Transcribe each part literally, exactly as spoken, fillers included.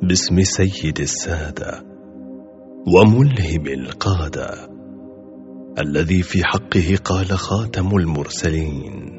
باسم سيد السادة وملهم القادة، الذي في حقه قال خاتم المرسلين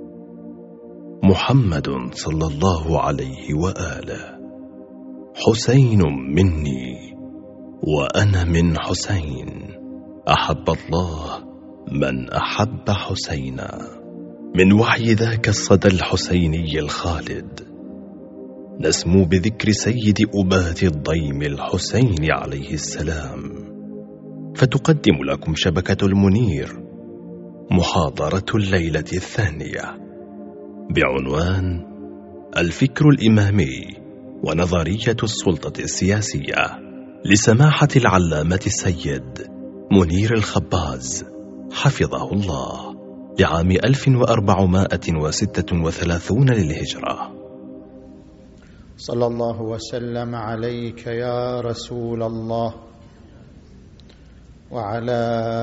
محمد صلى الله عليه وآله: حسين مني وأنا من حسين، أحب الله من أحب حسينا. من وحي ذاك الصدى الحسيني الخالد نسمو بذكر سيد أبات الضيم الحسين عليه السلام، فتقدم لكم شبكة المنير محاضرة الليلة الثانية بعنوان الفكر الإمامي ونظرية السلطة السياسية، لسماحة العلامة السيد منير الخباز حفظه الله، لعام ألف وأربعمائة وستة وثلاثين للهجرة. صلى الله وسلم عليك يا رسول الله وعلى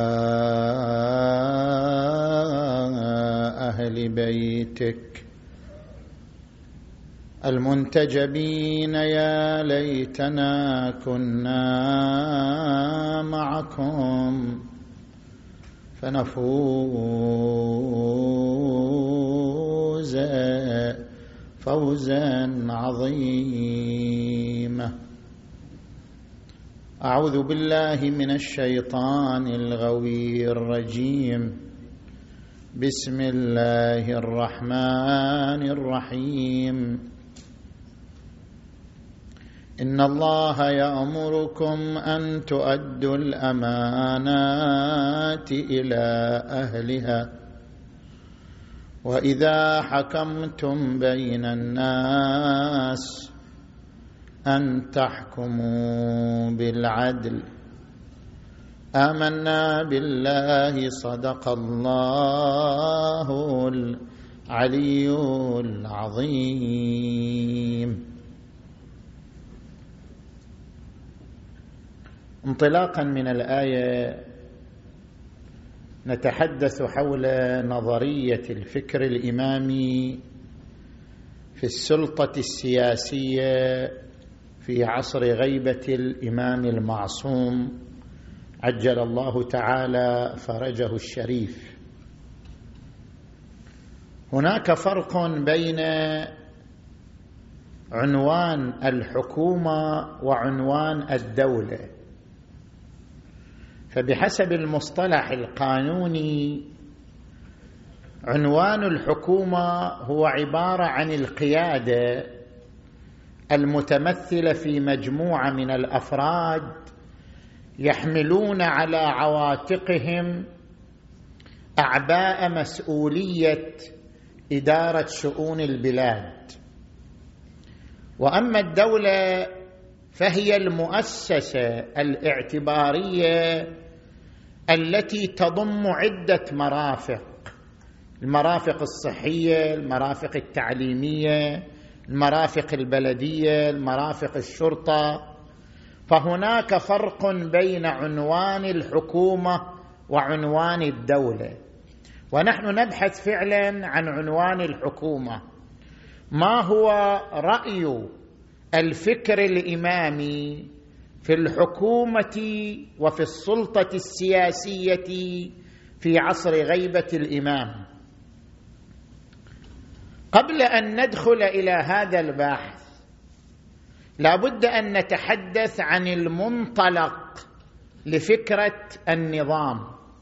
أهل بيتك المنتجبين. يا ليتنا كنا معكم فنفوز فوزا عظيما. أعوذ بالله من الشيطان الغوي الرجيم. بسم الله الرحمن الرحيم. إن الله يأمركم أن تؤدوا الأمانات إلى أهلها وإذا حكمتم بين الناس أن تحكموا بالعدل. آمنا بالله صدق الله العلي العظيم. انطلاقا من الآية نتحدث حول نظرية الفكر الإمامي في السلطة السياسية في عصر غيبة الإمام المعصوم عجل الله تعالى فرجه الشريف. هناك فرق بين عنوان الحكومة وعنوان الدولة. فبحسب المصطلح القانوني عنوان الحكومة هو عبارة عن القيادة المتمثلة في مجموعة من الأفراد يحملون على عواتقهم أعباء مسؤولية إدارة شؤون البلاد. وأما الدولة فهي المؤسسة الاعتبارية التي تضم عدة مرافق: المرافق الصحية، المرافق التعليمية، المرافق البلدية، المرافق الشرطة. فهناك فرق بين عنوان الحكومة وعنوان الدولة، ونحن نبحث فعلا عن عنوان الحكومة. ما هو رأي الفكر الإمامي في الحكومة وفي السلطة السياسية في عصر غيبة الإمام؟ قبل أن ندخل إلى هذا البحث لا بد أن نتحدث عن المنطلق لفكرة النظام.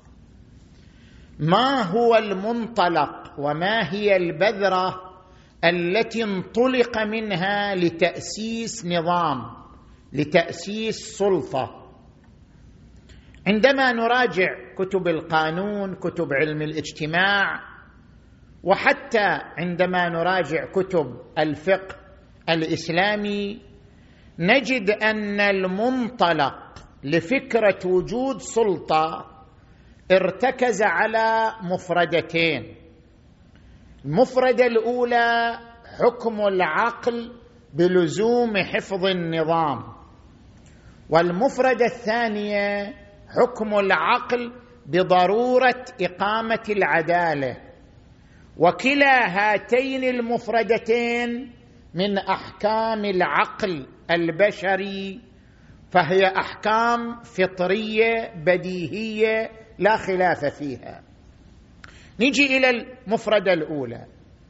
ما هو المنطلق وما هي البذرة التي انطلق منها لتأسيس نظام، لتأسيس سلطة؟ عندما نراجع كتب القانون، كتب علم الاجتماع، وحتى عندما نراجع كتب الفقه الإسلامي، نجد أن المنطلق لفكرة وجود سلطة ارتكز على مفردتين. المفردة الأولى حكم العقل بلزوم حفظ النظام، والمفردة الثانية حكم العقل بضرورة إقامة العدالة. وكلا هاتين المفردتين من أحكام العقل البشري فهي أحكام فطرية بديهية لا خلاف فيها. نجي إلى المفردة الأولى.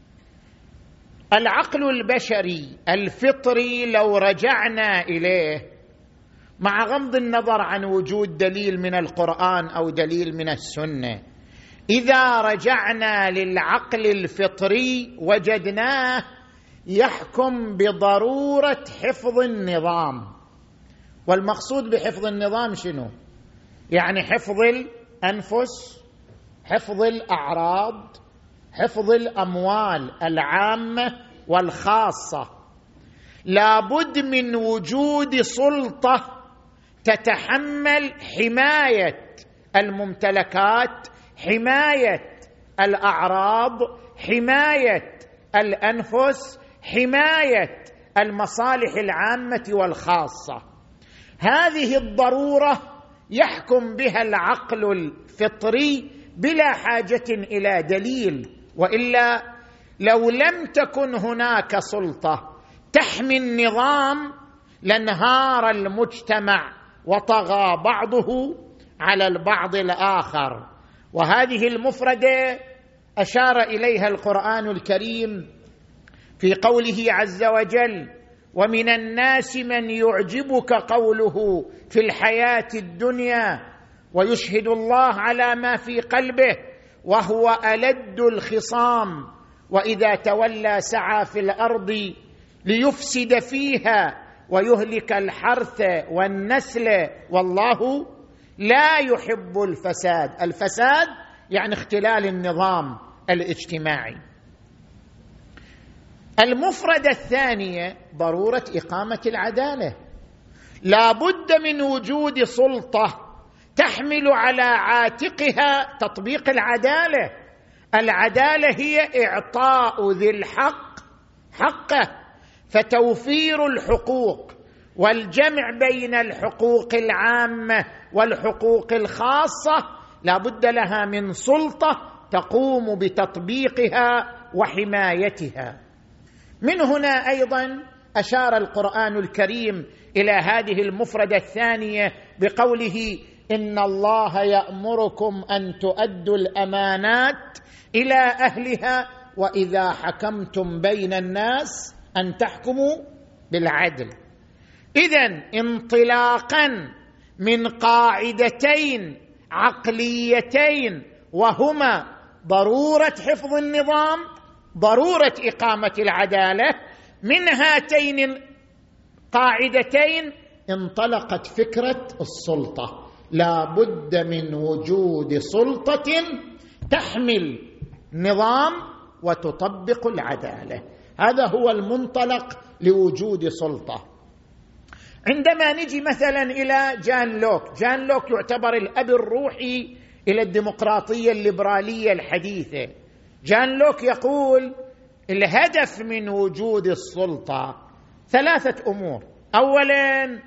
العقل البشري الفطري لو رجعنا إليه مع غض النظر عن وجود دليل من القرآن أو دليل من السنة، إذا رجعنا للعقل الفطري وجدناه يحكم بضرورة حفظ النظام. والمقصود بحفظ النظام شنو؟ يعني حفظ الأنفس، حفظ الأعراض، حفظ الأموال العامة والخاصة. لابد من وجود سلطة تتحمل حماية الممتلكات، حماية الأعراض، حماية الأنفس، حماية المصالح العامة والخاصة. هذه الضرورة يحكم بها العقل الفطري بلا حاجة إلى دليل، وإلا لو لم تكن هناك سلطة تحمي النظام لانهار المجتمع وطغى بعضه على البعض الآخر. وهذه المفردة أشار إليها القرآن الكريم في قوله عز وجل: ومن الناس من يعجبك قوله في الحياة الدنيا ويشهد الله على ما في قلبه وهو ألد الخصام وإذا تولى سعى في الأرض ليفسد فيها ويهلك الحرث والنسل والله لا يحب الفساد. الفساد يعني اختلال النظام الاجتماعي. المفردة الثانية ضرورة إقامة العدالة. لا بد من وجود سلطة تحمل على عاتقها تطبيق العدالة. العدالة هي إعطاء ذي الحق حقه، فتوفير الحقوق والجمع بين الحقوق العامة والحقوق الخاصة لا بد لها من سلطة تقوم بتطبيقها وحمايتها. من هنا أيضا أشار القرآن الكريم إلى هذه المفردة الثانية بقوله: إن الله يأمركم أن تؤدوا الأمانات إلى أهلها وإذا حكمتم بين الناس أن تحكموا بالعدل. إذن انطلاقا من قاعدتين عقليتين وهما ضرورة حفظ النظام، ضرورة إقامة العدالة، من هاتين القاعدتين انطلقت فكرة السلطة. لا بد من وجود سلطة تحمل نظام وتطبق العدالة. هذا هو المنطلق لوجود سلطة. عندما نجي مثلا إلى جان لوك، جان لوك يعتبر الأب الروحي إلى الديمقراطية الليبرالية الحديثة. جان لوك يقول الهدف من وجود السلطة ثلاثة أمور: أولا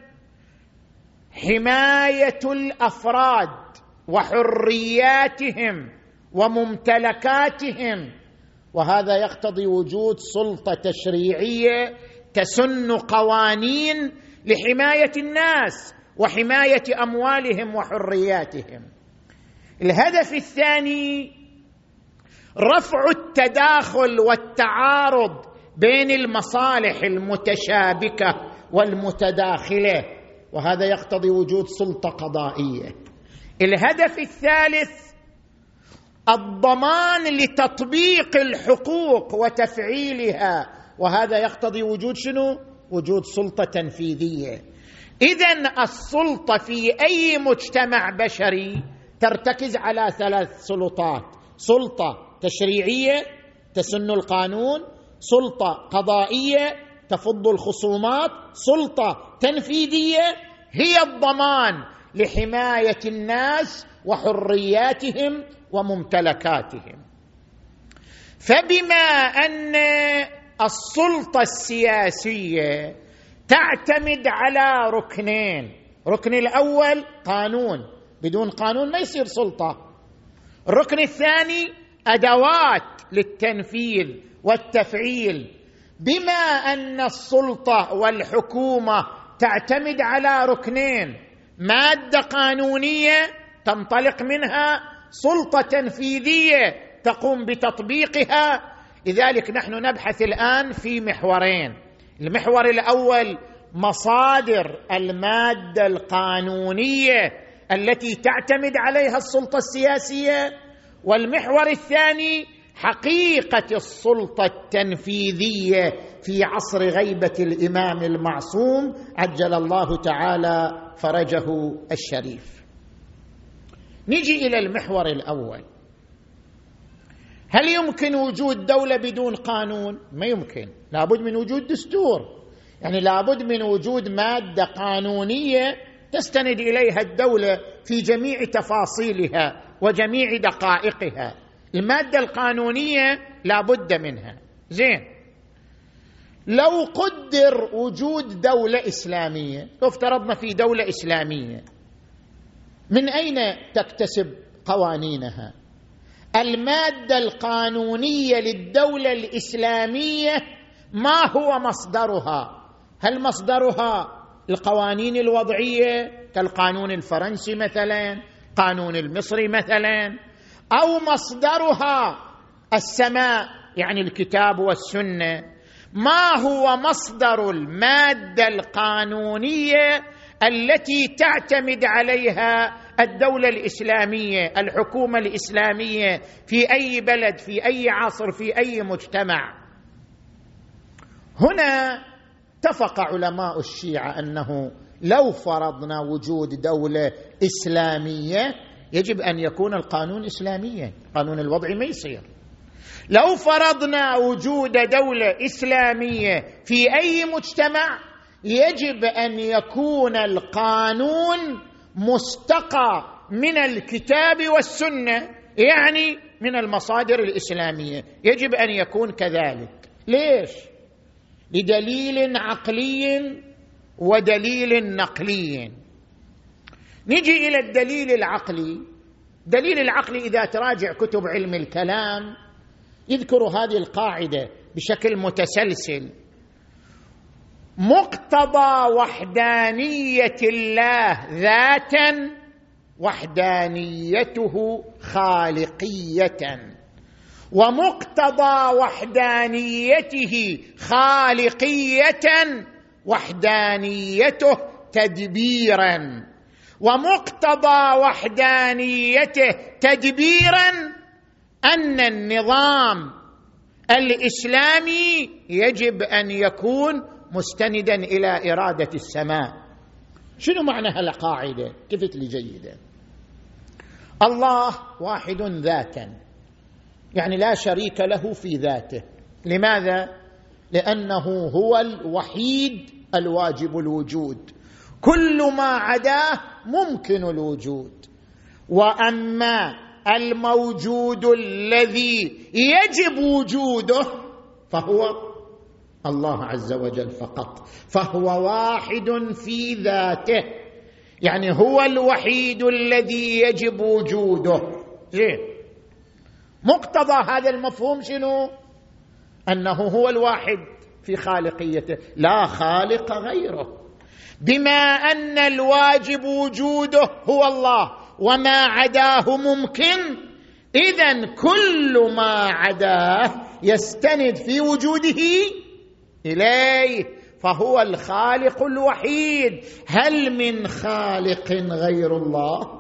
حماية الأفراد وحرياتهم وممتلكاتهم، وهذا يقتضي وجود سلطة تشريعية تسن قوانين لحماية الناس وحماية أموالهم وحرياتهم. الهدف الثاني رفع التداخل والتعارض بين المصالح المتشابكة والمتداخلة، وهذا يقتضي وجود سلطة قضائية. الهدف الثالث الضمان لتطبيق الحقوق وتفعيلها، وهذا يقتضي وجود شنو؟ وجود سلطة تنفيذية. إذن السلطة في أي مجتمع بشري ترتكز على ثلاث سلطات: سلطة تشريعية تسن القانون، سلطة قضائية تفض الخصومات، سلطة تنفيذية هي الضمان لحماية الناس وحرياتهم وممتلكاتهم. فبما أن السلطة السياسية تعتمد على ركنين: الركن الأول قانون، بدون قانون ما يصير سلطة. الركن الثاني أدوات للتنفيذ والتفعيل. بما أن السلطة والحكومة تعتمد على ركنين: مادة قانونية تنطلق منها سلطة تنفيذية تقوم بتطبيقها، لذلك نحن نبحث الآن في محورين. المحور الأول مصادر المادة القانونية التي تعتمد عليها السلطة السياسية، والمحور الثاني حقيقة السلطة التنفيذية في عصر غيبة الإمام المعصوم عجل الله تعالى فرجه الشريف. نجي إلى المحور الأول: هل يمكن وجود دولة بدون قانون؟ ما يمكن، لابد من وجود دستور، يعني لابد من وجود مادة قانونية تستند إليها الدولة في جميع تفاصيلها وجميع دقائقها. المادة القانونية لابد منها. زين، لو قدر وجود دولة إسلامية، لو افترضنا في دولة إسلامية، من أين تكتسب قوانينها؟ المادة القانونية للدولة الإسلامية ما هو مصدرها؟ هل مصدرها القوانين الوضعية كالقانون الفرنسي مثلا، قانون المصري مثلا، أو مصدرها السماء يعني الكتاب والسنة؟ ما هو مصدر المادة القانونية التي تعتمد عليها الدولة الإسلامية، الحكومة الإسلامية في أي بلد، في أي عصر، في أي مجتمع؟ هنا اتفق علماء الشيعة أنه لو فرضنا وجود دولة إسلامية يجب أن يكون القانون إسلاميا، قانون الوضع ما يصير. لو فرضنا وجود دولة إسلامية في أي مجتمع يجب أن يكون القانون مستقى من الكتاب والسنة، يعني من المصادر الإسلامية، يجب أن يكون كذلك. ليش؟ لدليل عقلي ودليل نقلي. نجي إلى الدليل العقلي. دليل العقل إذا تراجع كتب علم الكلام يذكر هذه القاعدة بشكل متسلسل: مقتضى وحدانية الله ذاتا وحدانيته خالقية، ومقتضى وحدانيته خالقية وحدانيته تدبيرا، ومقتضى وحدانيته تدبيرا أن النظام الإسلامي يجب أن يكون مستندا إلى إرادة السماء. شنو معنى هالقاعدة؟ كفت لي جيدا. الله واحد ذاتا، يعني لا شريك له في ذاته. لماذا؟ لأنه هو الوحيد الواجب الوجود، كل ما عداه ممكن الوجود. وأما الموجود الذي يجب وجوده فهو الله عز وجل فقط، فهو واحد في ذاته، يعني هو الوحيد الذي يجب وجوده. زين، مقتضى هذا المفهوم شنو؟ أنه هو الواحد في خالقيته، لا خالق غيره. بما أن الواجب وجوده هو الله وما عداه ممكن، إذن كل ما عداه يستند في وجوده إليه، فهو الخالق الوحيد. هل من خالق غير الله؟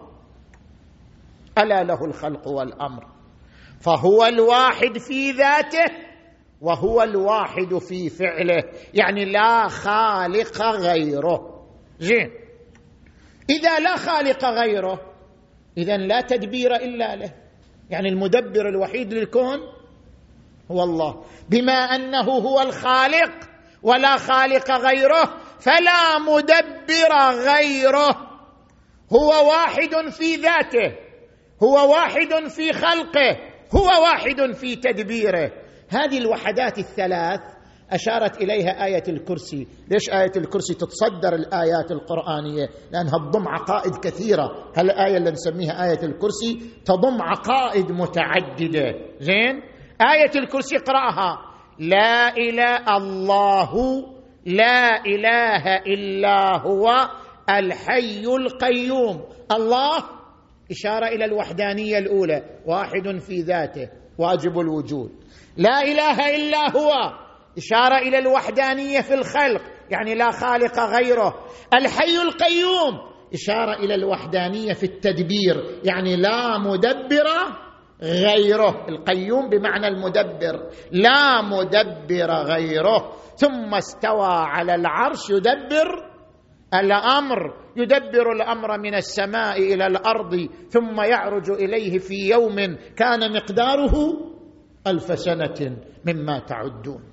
ألا له الخلق والأمر، فهو الواحد في ذاته وهو الواحد في فعله، يعني لا خالق غيره. زين، إذا لا خالق غيره إذن لا تدبير إلا له، يعني المدبر الوحيد للكون هو الله. بما أنه هو الخالق ولا خالق غيره فلا مدبر غيره، هو واحد في ذاته، هو واحد في خلقه، هو واحد في تدبيره. هذه الوحدات الثلاث أشارت إليها آية الكرسي. ليش آية الكرسي تتصدر الآيات القرآنية؟ لأنها تضم عقائد كثيرة. هالآية اللي نسميها آية الكرسي تضم عقائد متعددة. زين، آية الكرسي اقرأها: لا إله الله لا إله إلا هو الحي القيوم. الله إشارة إلى الوحدانية الأولى، واحد في ذاته واجب الوجود. لا إله إلا هو إشارة إلى الوحدانية في الخلق، يعني لا خالق غيره. الحي القيوم إشارة إلى الوحدانية في التدبير، يعني لا مدبر غيره. القيوم بمعنى المدبر، لا مدبر غيره. ثم استوى على العرش يدبر الأمر، يدبر الأمر من السماء إلى الأرض ثم يعرج إليه في يوم كان مقداره ألف سنة مما تعدون.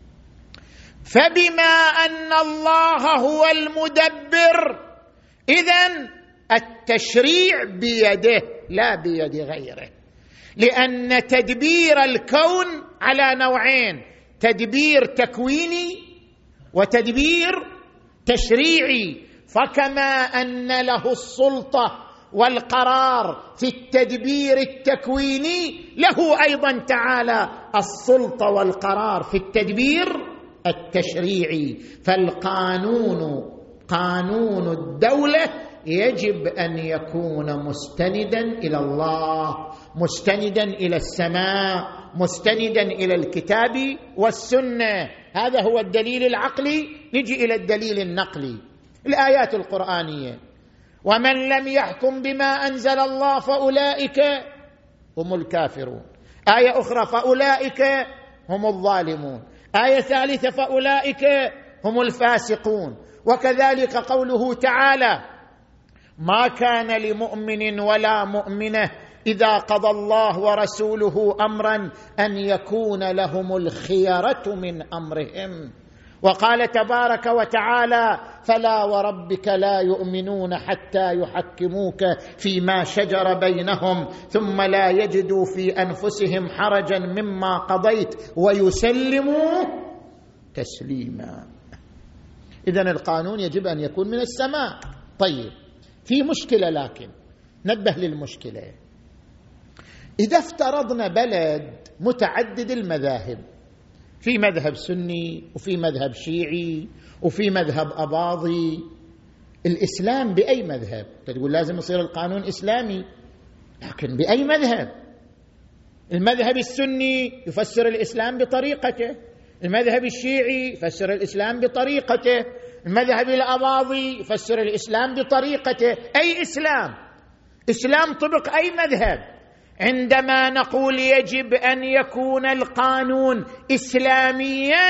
فبما أن الله هو المدبر، إذن التشريع بيده لا بيد غيره، لأن تدبير الكون على نوعين: تدبير تكويني وتدبير تشريعي. فكما أن له السلطة والقرار في التدبير التكويني، له أيضا تعالى السلطة والقرار في التدبير التشريعي. فالقانون قانون الدولة يجب أن يكون مستندا إلى الله، مستندا إلى السماء، مستندا إلى الكتاب والسنة. هذا هو الدليل العقلي. نجي إلى الدليل النقلي، الآيات القرآنية: ومن لم يحكم بما أنزل الله فأولئك هم الكافرون. آية أخرى: فأولئك هم الظالمون. آية ثالثة: فأولئك هم الفاسقون. وكذلك قوله تعالى: ما كان لمؤمن ولا مؤمنة إذا قضى الله ورسوله أمرا أن يكون لهم الخيرة من أمرهم. وقال تبارك وتعالى: فلا وربك لا يؤمنون حتى يحكموك فيما شجر بينهم ثم لا يجدوا في أنفسهم حرجا مما قضيت ويسلموا تسليما. إذن القانون يجب أن يكون من السماء. طيب، في مشكلة، لكن نبه للمشكلة. إذا افترضنا بلد متعدد المذاهب، في مذهب سني وفي مذهب شيعي وفي مذهب أباضي، الإسلام بأي مذهب؟ تقول لازم يصير القانون إسلامي، لكن بأي مذهب؟ المذهب السني يفسر الإسلام بطريقته، المذهب الشيعي يفسر الإسلام بطريقته، المذهب الأباضي يفسر الإسلام بطريقته. أي إسلام؟ إسلام طبق أي مذهب. عندما نقول يجب أن يكون القانون إسلاميا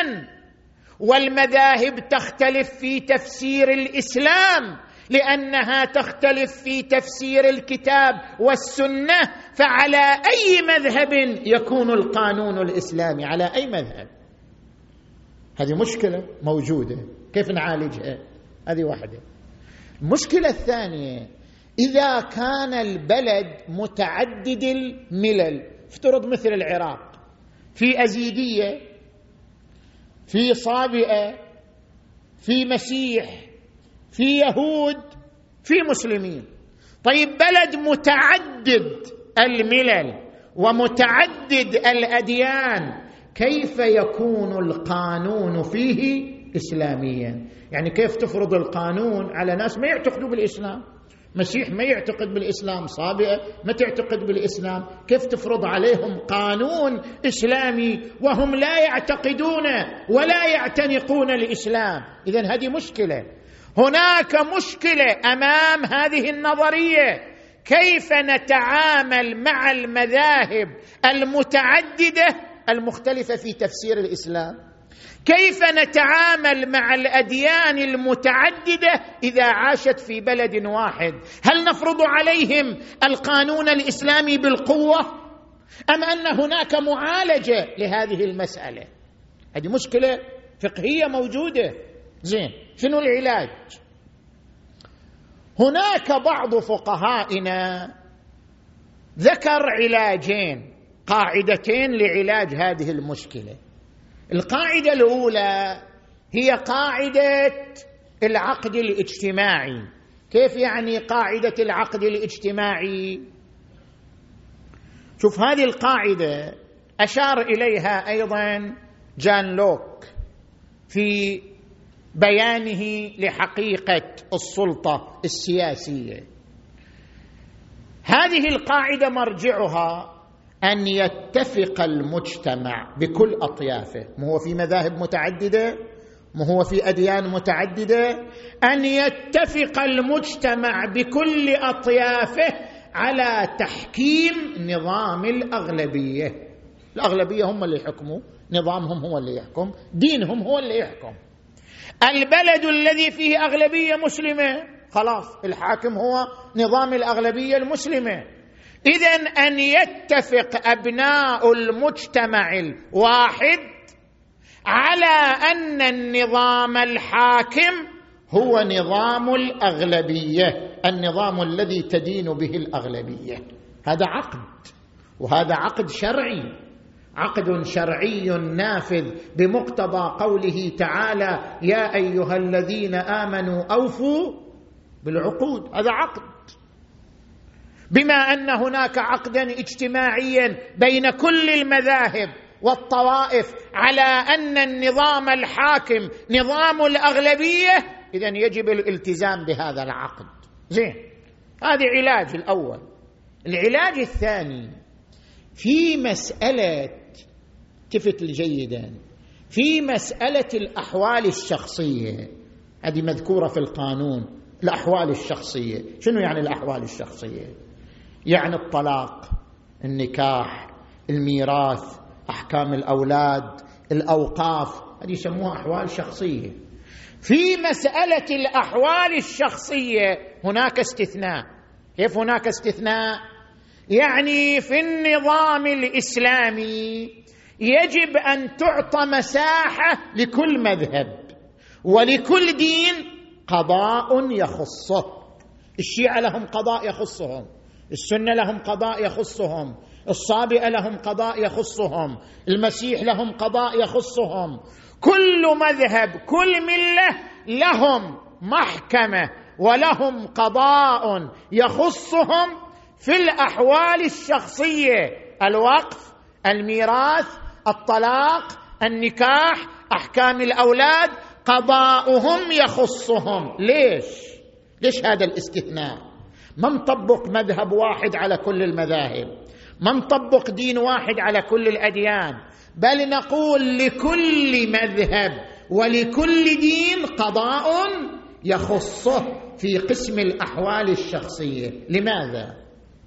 والمذاهب تختلف في تفسير الإسلام لأنها تختلف في تفسير الكتاب والسنة، فعلى أي مذهب يكون القانون الإسلامي؟ على أي مذهب؟ هذه مشكلة موجودة، كيف نعالجها؟ هذه واحدة. المشكلة الثانية: إذا كان البلد متعدد الملل، افترض مثل العراق، في أزيدية، في صابئة، في مسيح، في يهود، في مسلمين. طيب، بلد متعدد الملل ومتعدد الأديان، كيف يكون القانون فيه إسلاميا؟ يعني كيف تفرض القانون على ناس ما يعتقدوا بالإسلام؟ مسيح ما يعتقد بالإسلام، صابئة ما تعتقد بالإسلام، كيف تفرض عليهم قانون إسلامي وهم لا يعتقدون ولا يعتنقون الإسلام؟ إذن هذه مشكلة. هناك مشكلة أمام هذه النظرية: كيف نتعامل مع المذاهب المتعددة المختلفة في تفسير الإسلام؟ كيف نتعامل مع الأديان المتعددة إذا عاشت في بلد واحد؟ هل نفرض عليهم القانون الإسلامي بالقوة أم أن هناك معالجة لهذه المسألة؟ هذه مشكلة فقهية موجودة. زين، شنو العلاج؟ هناك بعض فقهائنا ذكر علاجين، قاعدتين لعلاج هذه المشكلة. القاعدة الأولى هي قاعدة العقد الاجتماعي. كيف يعني قاعدة العقد الاجتماعي؟ شوف، هذه القاعدة أشار إليها أيضا جان لوك في بيانه لحقيقة السلطة السياسية. هذه القاعدة مرجعها أن يتفق المجتمع بكل أطيافه، ما هو في مذاهب متعددة، ما هو في أديان متعددة، أن يتفق المجتمع بكل أطيافه على تحكيم نظام الأغلبية. الأغلبية هم اللي يحكموا، نظامهم هو اللي يحكم، دينهم هو اللي يحكم. البلد الذي فيه أغلبية مسلمة خلاص الحاكم هو نظام الأغلبية المسلمة. إذن أن يتفق أبناء المجتمع الواحد على أن النظام الحاكم هو نظام الأغلبية، النظام الذي تدين به الأغلبية. هذا عقد، وهذا عقد شرعي، عقد شرعي نافذ بمقتضى قوله تعالى: يا أيها الذين آمنوا أوفوا بالعقود. هذا عقد. بما أن هناك عقدا اجتماعيا بين كل المذاهب والطوائف على أن النظام الحاكم نظام الأغلبية، إذن يجب الالتزام بهذا العقد. زين، هذا علاج الأول. العلاج الثاني في مسألة، التفت جيدا، في مسألة الأحوال الشخصية، هذه مذكورة في القانون. الأحوال الشخصية شنو يعني؟ الأحوال الشخصية يعني الطلاق، النكاح، الميراث، أحكام الأولاد، الأوقاف، هذه يسموها أحوال شخصية. في مسألة الأحوال الشخصية هناك استثناء. كيف هناك استثناء؟ يعني في النظام الإسلامي يجب أن تعطى مساحة لكل مذهب ولكل دين قضاء يخصه. الشيعة لهم قضاء يخصهم، السنة لهم قضاء يخصهم، الصابئة لهم قضاء يخصهم، المسيح لهم قضاء يخصهم. كل مذهب، كل ملة لهم محكمة ولهم قضاء يخصهم في الأحوال الشخصية: الوقف، الميراث، الطلاق، النكاح، أحكام الأولاد، قضاؤهم يخصهم. ليش؟ ليش هذا الاستثناء؟ ما نطبق مذهب واحد على كل المذاهب، ما نطبق دين واحد على كل الأديان، بل نقول لكل مذهب ولكل دين قضاء يخصه في قسم الأحوال الشخصية. لماذا؟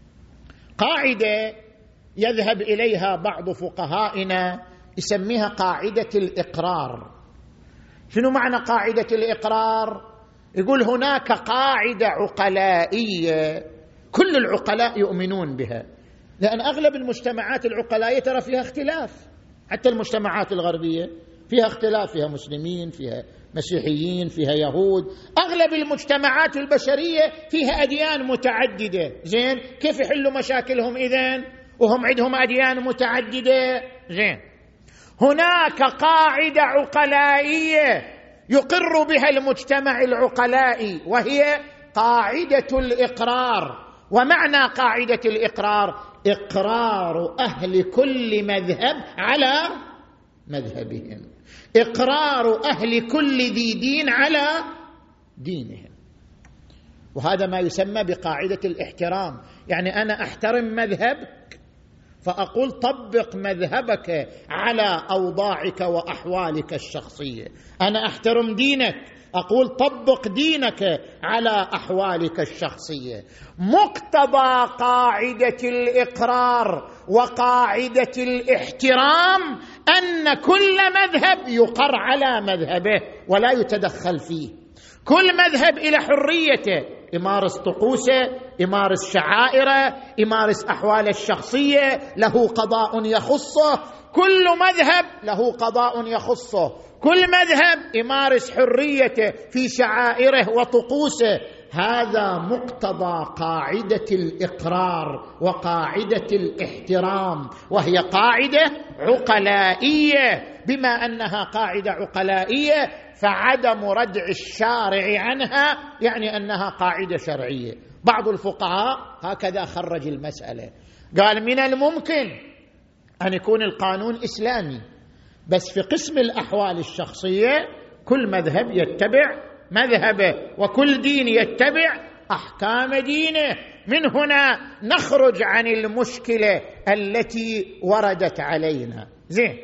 قاعدة يذهب إليها بعض فقهائنا يسميها قاعدة الإقرار. شنو معنى قاعدة الإقرار؟ يقول هناك قاعدة عقلائية كل العقلاء يؤمنون بها، لأن أغلب المجتمعات العقلائية ترى فيها اختلاف، حتى المجتمعات الغربية فيها اختلاف، فيها مسلمين، فيها مسيحيين، فيها يهود. أغلب المجتمعات البشرية فيها أديان متعددة. زين، كيف يحلوا مشاكلهم إذن وهم عندهم أديان متعددة؟ زين، هناك قاعدة عقلائية يقر بها المجتمع العقلائي، وهي قاعدة الإقرار. ومعنى قاعدة الإقرار: إقرار أهل كل مذهب على مذهبهم، إقرار أهل كل ذي دين على دينهم. وهذا ما يسمى بقاعدة الاحترام. يعني أنا أحترم مذهبك فأقول طبق مذهبك على أوضاعك وأحوالك الشخصية. أنا أحترم دينك، أقول طبق دينك على أحوالك الشخصية. مقتضى قاعدة الإقرار وقاعدة الاحترام أن كل مذهب يقر على مذهبه ولا يتدخل فيه. كل مذهب إلى حريته، يمارس طقوسه، يمارس شعائره، يمارس أحواله الشخصية، له قضاء يخصه. كل مذهب له قضاء يخصه، كل مذهب يمارس حريته في شعائره وطقوسه. هذا مقتضى قاعدة الإقرار وقاعدة الاحترام، وهي قاعدة عقلائية. بما أنها قاعدة عقلائية فعدم ردع الشارع عنها يعني أنها قاعدة شرعية. بعض الفقهاء هكذا خرج المسألة، قال من الممكن أن يكون القانون إسلامي بس في قسم الأحوال الشخصية كل مذهب يتبع مذهبه وكل دين يتبع أحكام دينه. من هنا نخرج عن المشكلة التي وردت علينا. زين،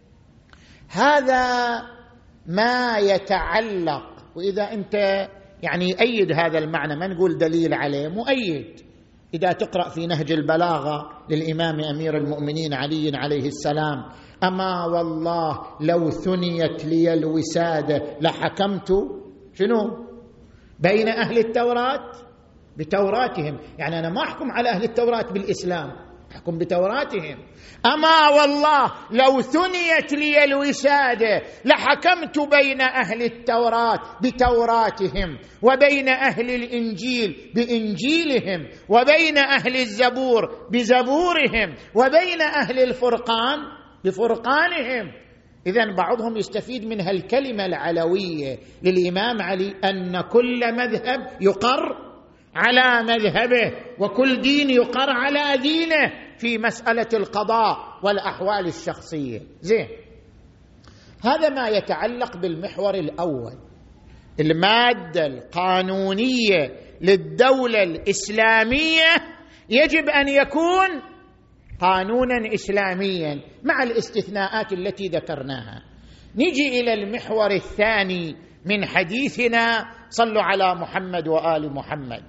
هذا ما يتعلق، وإذا أنت يعني يؤيد هذا المعنى، ما نقول دليل عليه، مؤيد. إذا تقرأ في نهج البلاغة للإمام أمير المؤمنين علي عليه السلام: أما والله لو ثنيت لي الوسادة لحكمت شنو بين أهل التوراة بتوراتهم. يعني أنا ما أحكم على أهل التوراة بالإسلام، أحكم بتوراتهم. أما والله لو ثنيت لي الوسادة لحكمت بين أهل التوراة بتوراتهم، وبين أهل الإنجيل بإنجيلهم، وبين أهل الزبور بزبورهم، وبين أهل الفرقان بفرقانهم. إذن بعضهم يستفيد من هالكلمة العلوية للإمام علي أن كل مذهب يقر على مذهبه وكل دين يقر على دينه في مسألة القضاء والأحوال الشخصية. زين، هذا ما يتعلق بالمحور الأول، المادة القانونية للدولة الإسلامية يجب أن يكون قانونا إسلاميا مع الاستثناءات التي ذكرناها. نجي إلى المحور الثاني من حديثنا. صلوا على محمد وآل محمد.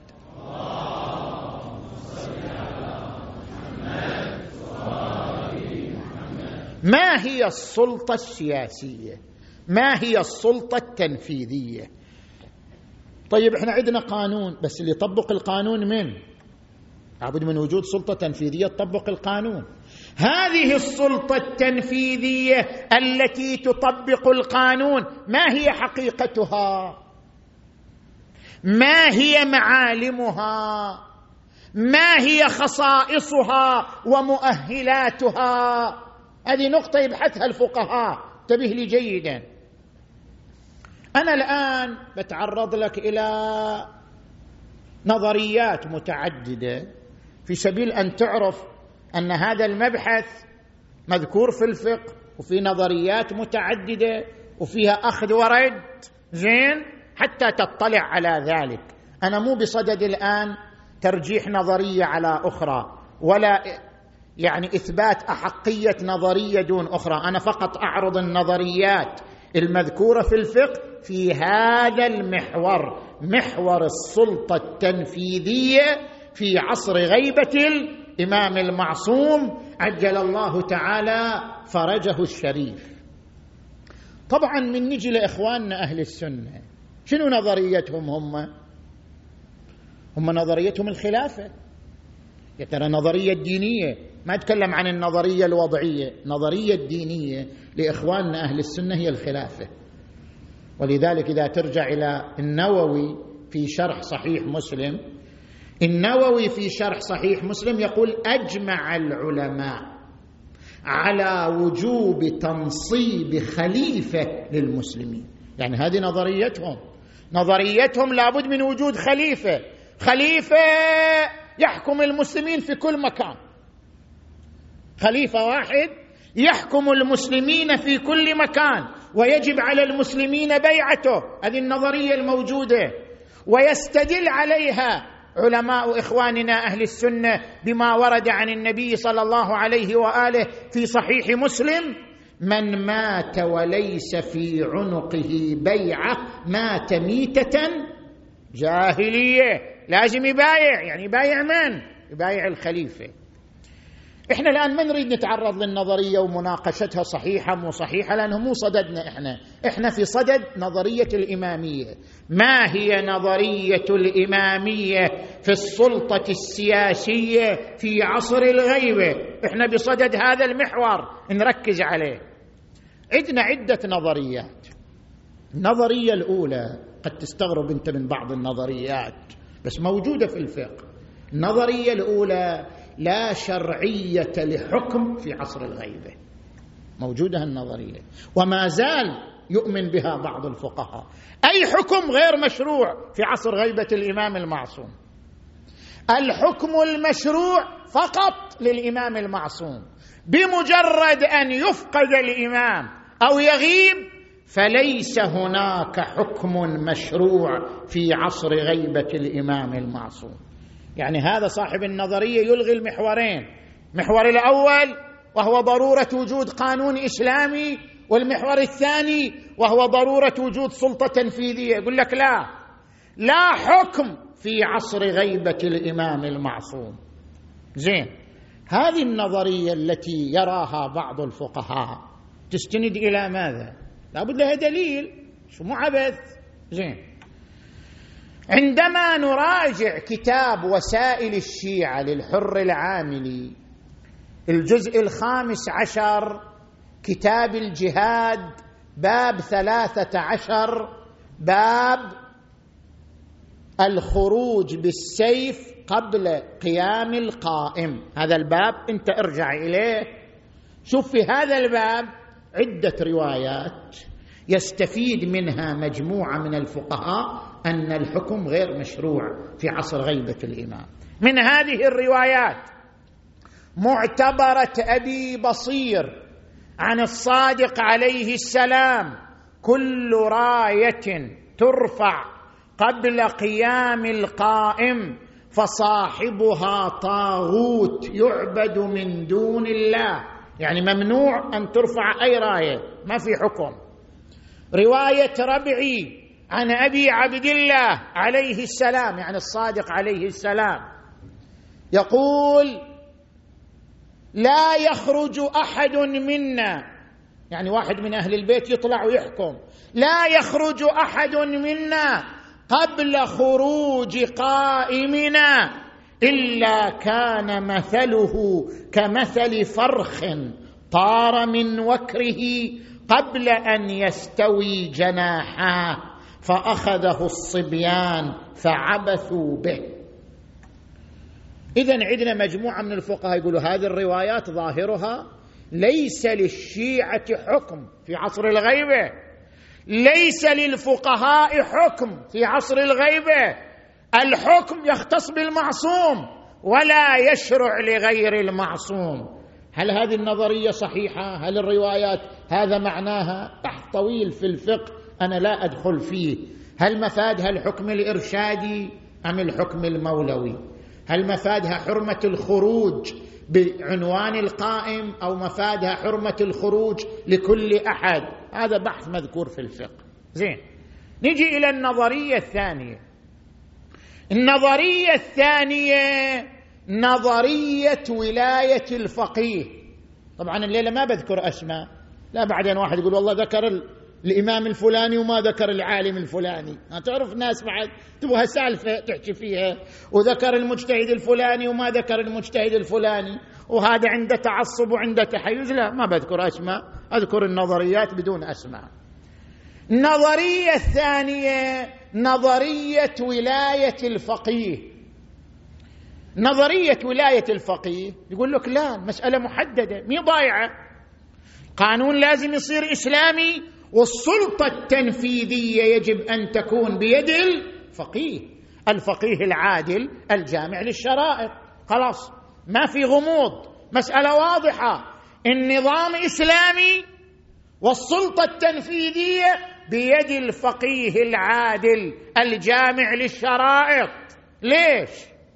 ما هي السلطة السياسية؟ ما هي السلطة التنفيذية؟ طيب احنا عندنا قانون، بس اللي يطبق القانون من؟ لابد من وجود سلطة تنفيذية تطبق القانون. هذه السلطة التنفيذية التي تطبق القانون ما هي حقيقتها؟ ما هي معالمها؟ ما هي خصائصها ومؤهلاتها؟ هذه نقطة يبحثها الفقهاء، انتبه لي جيدا. أنا الآن بتعرض لك إلى نظريات متعددة في سبيل أن تعرف أن هذا المبحث مذكور في الفقه، وفي نظريات متعددة وفيها أخذ ورد. زين، حتى تطلع على ذلك. أنا مو بصدد الآن ترجيح نظرية على أخرى، ولا يعني إثبات أحقية نظرية دون أخرى. أنا فقط أعرض النظريات المذكورة في الفقه في هذا المحور، محور السلطة التنفيذية في عصر غيبة الإمام المعصوم عجل الله تعالى فرجه الشريف. طبعا من نجي لإخواننا أهل السنة، شنو نظريتهم هم؟ هم نظريتهم الخلافة. يا ترى نظرية دينية، ما أتكلم عن النظرية الوضعية، نظرية دينية لإخواننا أهل السنة هي الخلافة. ولذلك إذا ترجع إلى النووي في شرح صحيح مسلم، النووي في شرح صحيح مسلم يقول: أجمع العلماء على وجوب تنصيب خليفة للمسلمين. يعني هذه نظريتهم، نظريتهم لابد من وجود خليفة، خليفة يحكم المسلمين في كل مكان، خليفة واحد يحكم المسلمين في كل مكان، ويجب على المسلمين بيعته. هذه النظرية الموجودة، ويستدل عليها علماء إخواننا أهل السنة بما ورد عن النبي صلى الله عليه وآله في صحيح مسلم: من مات وليس في عنقه بيعة مات ميتة جاهلية. لازم يبايع، يعني يبايع من؟ يبايع الخليفة. إحنا الآن ما نريد نتعرض للنظرية ومناقشتها صحيحة مو صحيحة، لأنه مو صددنا. إحنا إحنا في صدد نظرية الإمامية. ما هي نظرية الإمامية في السلطة السياسية في عصر الغيبة؟ إحنا بصدد هذا المحور نركز عليه. عندنا عدة نظريات. النظرية الأولى قد تستغرب أنت من بعض النظريات، بس موجودة في الفقه. النظرية الأولى: لا شرعية لحكم في عصر الغيبة. موجودة النظرية وما زال يؤمن بها بعض الفقهاء. أي حكم غير مشروع في عصر غيبة الإمام المعصوم. الحكم المشروع فقط للإمام المعصوم. بمجرد أن يفقد الإمام أو يغيب فليس هناك حكم مشروع في عصر غيبة الإمام المعصوم. يعني هذا صاحب النظرية يلغي المحورين، المحور الأول وهو ضرورة وجود قانون إسلامي، والمحور الثاني وهو ضرورة وجود سلطة تنفيذية. يقول لك لا لا حكم في عصر غيبة الإمام المعصوم. زين، هذه النظرية التي يراها بعض الفقهاء تستند إلى ماذا؟ لابد لها دليل، شو مو عبث. زين، عندما نراجع كتاب وسائل الشيعة للحر العاملي الجزء الخامس عشر كتاب الجهاد باب ثلاثة عشر باب الخروج بالسيف قبل قيام القائم، هذا الباب انت ارجع اليه، شوف في هذا الباب عدة روايات يستفيد منها مجموعة من الفقهاء أن الحكم غير مشروع في عصر غيبة الإمام. من هذه الروايات معتبرة أبي بصير عن الصادق عليه السلام: كل راية ترفع قبل قيام القائم فصاحبها طاغوت يعبد من دون الله. يعني ممنوع أن ترفع أي راية، ما في حكم. رواية ربعي عن أبي عبد الله عليه السلام، يعني الصادق عليه السلام، يقول: لا يخرج أحد منا، يعني واحد من أهل البيت يطلع ويحكم، لا يخرج أحد منا قبل خروج قائمنا إلا كان مثله كمثل فرخ طار من وكره قبل أن يستوي جناحاه فأخذه الصبيان فعبثوا به. إذن عندنا مجموعة من الفقهاء يقولوا هذه الروايات ظاهرها ليس للشيعة حكم في عصر الغيبة، ليس للفقهاء حكم في عصر الغيبة، الحكم يختص بالمعصوم ولا يشرع لغير المعصوم. هل هذه النظرية صحيحة؟ هل الروايات هذا معناها؟ بحث طويل في الفقه أنا لا أدخل فيه. هل مفادها الحكم الإرشادي أم الحكم المولوي؟ هل مفادها حرمة الخروج بعنوان القائم أو مفادها حرمة الخروج لكل أحد؟ هذا بحث مذكور في الفقه. زين، نجي إلى النظرية الثانية. النظرية الثانية نظرية ولاية الفقيه. طبعا الليلة ما بذكر أسماء، لا بعدين واحد يقول والله ذكر الإمام الفلاني وما ذكر العالم الفلاني. تعرف ناس بعد تبغى سالفة تحكي فيها، وذكر المجتهد الفلاني وما ذكر المجتهد الفلاني، وهذا عنده تعصب وعنده تحيز. لا، ما بذكر أسماء، أذكر النظريات بدون أسماء. النظرية الثانية نظرية ولاية الفقيه. نظرية ولاية الفقيه يقول لك لا، المسألة محددة مي ضايعة، قانون لازم يصير إسلامي، والسلطة التنفيذية يجب أن تكون بيد الفقيه، الفقيه العادل الجامع للشرائع. خلاص ما في غموض، مسألة واضحة، النظام إسلامي والسلطة التنفيذية بيد الفقيه العادل الجامع للشرائع. ليش؟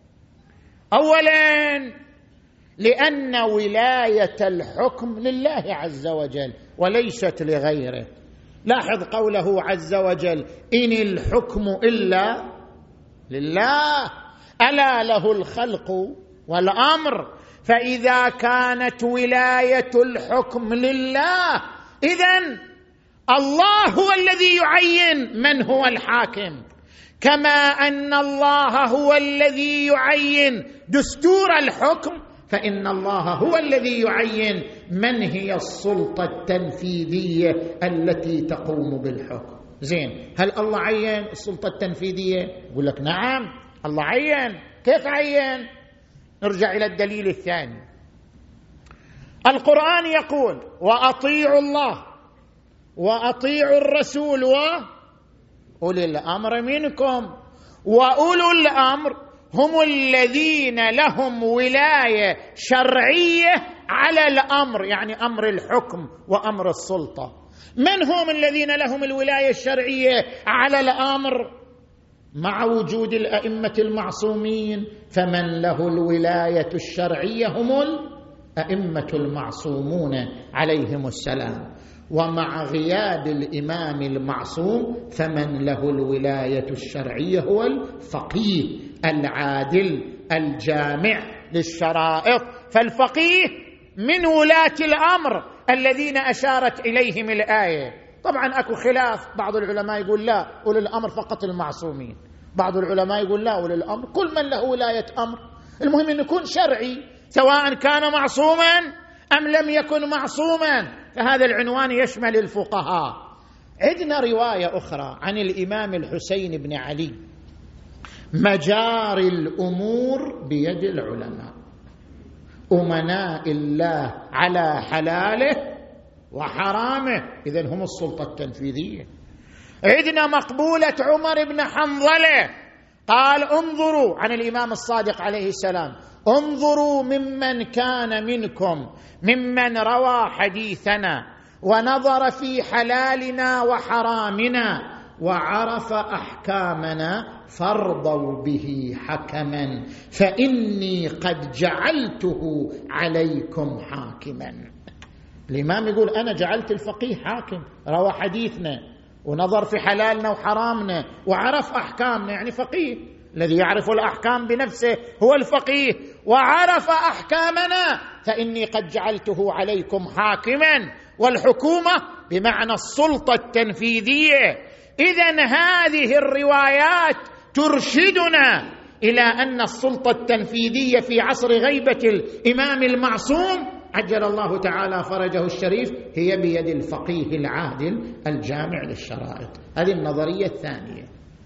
أولاً لأن ولاية الحكم لله عز وجل وليست لغيره. لاحظ قوله عز وجل: إن الحكم إلا لله ألا له الخلق والأمر. فإذا كانت ولاية الحكم لله، إذن الله هو الذي يعين من هو الحاكم، كما أن الله هو الذي يعين دستور الحكم، فإن الله هو الذي يعين من هي السلطة التنفيذية التي تقوم بالحكم. زين، هل الله عين السلطة التنفيذية؟ يقول لك نعم الله عين. كيف عين؟ نرجع إلى الدليل الثاني. القرآن يقول: وأطيعوا الله وأطيعوا الرسول وأولي الأمر منكم. وأولو الأمر هم الذين لهم ولاية شرعية على الأمر، يعني أمر الحكم وأمر السلطة. من هم الذين لهم الولاية الشرعية على الأمر مع وجود الأئمة المعصومين؟ فمن له الولاية الشرعية هم الأئمة المعصومون عليهم السلام، ومع غياب الإمام المعصوم فمن له الولاية الشرعية هو الفقيه العادل الجامع للشرائط. فالفقيه من ولاة الأمر الذين أشارت إليهم الآية. طبعا أكو خلاف، بعض العلماء يقول لا أولي الأمر فقط المعصومين، بعض العلماء يقول لا أولي الأمر كل من له ولاية أمر، المهم أن يكون شرعي سواء كان معصوما أم لم يكن معصوما. فهذا العنوان يشمل الفقهاء. عندنا رواية أخرى عن الإمام الحسين بن علي: مجاري الأمور بيد العلماء، أمناء الله على حلاله وحرامه، إذن هم السلطة التنفيذية. عندنا مقبولة عمر بن حنظلة قال: انظروا، عن الإمام الصادق عليه السلام: انظروا ممن كان منكم ممن روى حديثنا ونظر في حلالنا وحرامنا وعرف أحكامنا فارضوا به حكما فإني قد جعلته عليكم حاكما. الإمام يقول أنا جعلت الفقيه حاكم، روى حديثنا ونظر في حلالنا وحرامنا وعرف أحكامنا، يعني فقيه. الذي يعرف الأحكام بنفسه هو الفقيه. وعرف أحكامنا فإني قد جعلته عليكم حاكما. والحكومة بمعنى السلطة التنفيذية. إذن هذه الروايات ترشدنا إلى أن السلطة التنفيذية في عصر غيبة الإمام المعصوم عجل الله تعالى فرجه الشريف هي بيد الفقيه العادل الجامع للشرائط. هذه النظرية الثانية.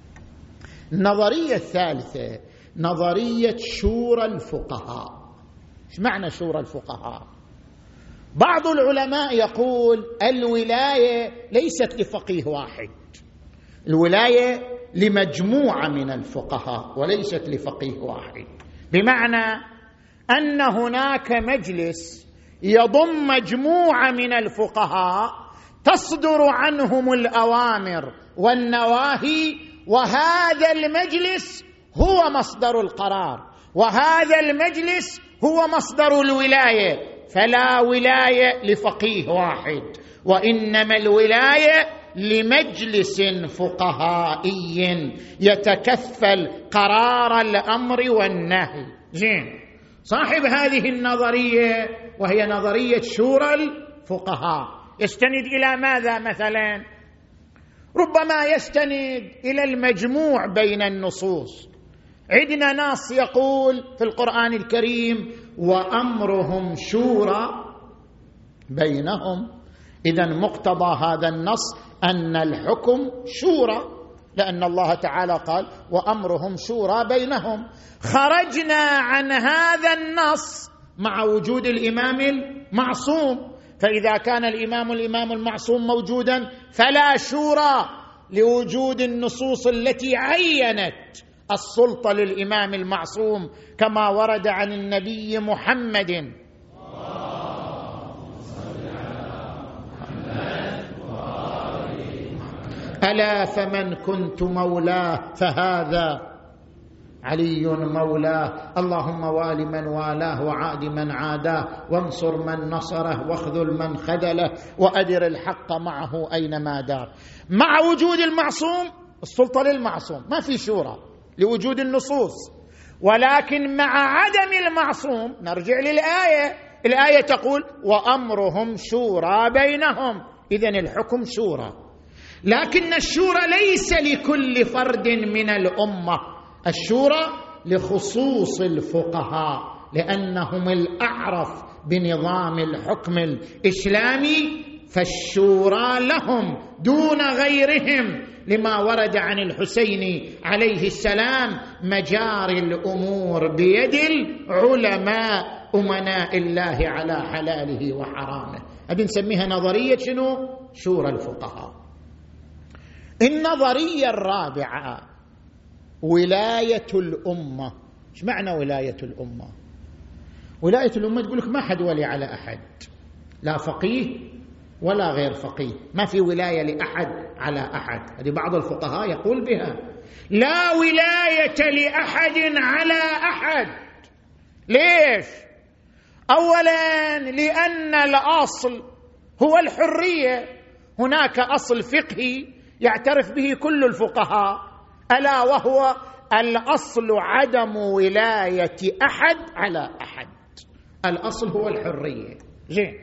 النظرية الثالثة نظرية شورى الفقهاء. ايش معنى شورى الفقهاء؟ بعض العلماء يقول الولاية ليست لفقيه واحد، الولاية لمجموعة من الفقهاء وليست لفقيه واحد، بمعنى أن هناك مجلس يضم مجموعة من الفقهاء تصدر عنهم الأوامر والنواهي، وهذا المجلس هو مصدر القرار، وهذا المجلس هو مصدر الولاية. فلا ولاية لفقيه واحد، وإنما الولاية لمجلس فقهائي يتكفل قرار الأمر والنهي. زين، صاحب هذه النظرية وهي نظرية شورى الفقهاء يستند إلى ماذا مثلا؟ ربما يستند إلى المجموع بين النصوص. عندنا نص يقول في القرآن الكريم وأمرهم شورى بينهم، إذن مقتضى هذا النص أن الحكم شورى، لأن الله تعالى قال وأمرهم شورى بينهم. خرجنا عن هذا النص مع وجود الإمام المعصوم، فإذا كان الإمام الإمام المعصوم موجودا فلا شورى لوجود النصوص التي عينت السلطة للإمام المعصوم كما ورد عن النبي محمد ألا فمن كنت مولاه فهذا علي مولاه، اللهم وال من والاه وعاد من عاداه وانصر من نصره واخذل من خذله وأدر الحق معه أينما دار. مع وجود المعصوم السلطة للمعصوم، ما في شورى لوجود النصوص. ولكن مع عدم المعصوم نرجع للآية، الآية تقول وأمرهم شورى بينهم، إذن الحكم شورى. لكن الشورى ليس لكل فرد من الأمة، الشورى لخصوص الفقهاء لأنهم الأعرف بنظام الحكم الإسلامي، فالشورى لهم دون غيرهم، لما ورد عن الحسين عليه السلام مجاري الأمور بيد العلماء أمناء الله على حلاله وحرامه. هذه نسميها نظرية شنو؟ شورى الفقهاء. النظرية الرابعة ولاية الأمة. ايش معنى ولاية الأمة؟ ولاية الأمة تقول لك ما حد ولي على أحد، لا فقيه ولا غير فقيه، ما في ولاية لأحد على أحد. هذه بعض الفقهاء يقول بها لا ولاية لأحد على أحد. ليش؟ أولا لأن الأصل هو الحرية، هناك أصل فقهي يعترف به كل الفقهاء، ألا وهو الأصل عدم ولاية أحد على أحد، الأصل هو الحرية. زين.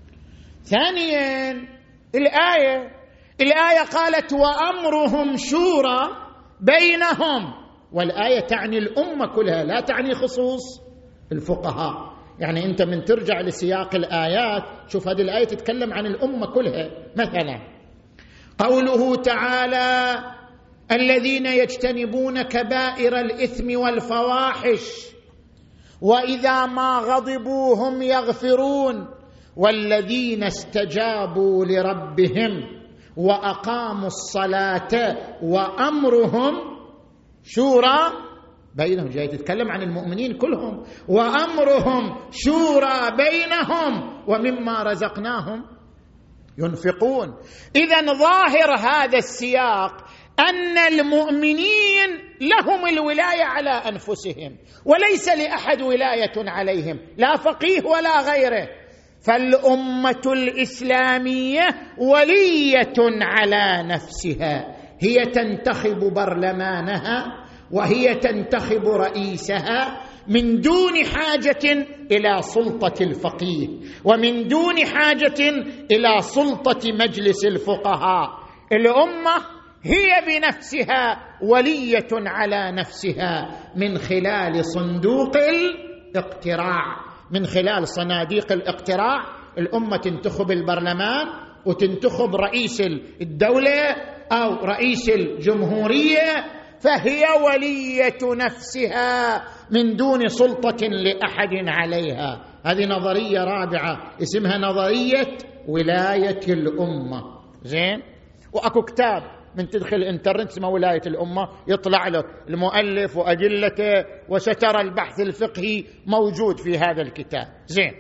ثانيا الآية الآية قالت وأمرهم شورى بينهم، والآية تعني الأمة كلها لا تعني خصوص الفقهاء. يعني أنت من ترجع لسياق الآيات شوف هذه الآية تتكلم عن الأمة كلها. مثلا قوله تعالى الذين يجتنبون كبائر الإثم والفواحش وإذا ما غضبوا هم يغفرون والذين استجابوا لربهم وأقاموا الصلاة وأمرهم شورى بينهم، جاي تتكلم عن المؤمنين كلهم، وأمرهم شورى بينهم ومما رزقناهم ينفقون. إذن ظاهر هذا السياق أن المؤمنين لهم الولاية على أنفسهم وليس لأحد ولاية عليهم، لا فقيه ولا غيره. فالأمة الإسلامية ولية على نفسها، هي تنتخب برلمانها وهي تنتخب رئيسها من دون حاجة إلى سلطة الفقيه ومن دون حاجة إلى سلطة مجلس الفقهاء. الأمة هي بنفسها ولية على نفسها من خلال صندوق الاقتراع، من خلال صناديق الاقتراع الأمة تنتخب البرلمان وتنتخب رئيس الدولة أو رئيس الجمهورية، فهي ولية نفسها من دون سلطة لأحد عليها. هذه نظرية رابعة اسمها نظرية ولاية الأمة. زين. وأكو كتاب من تدخل الانترنت اسمه ولاية الأمة، يطلع لك المؤلف وأدلته وسترى البحث الفقهي موجود في هذا الكتاب. زين.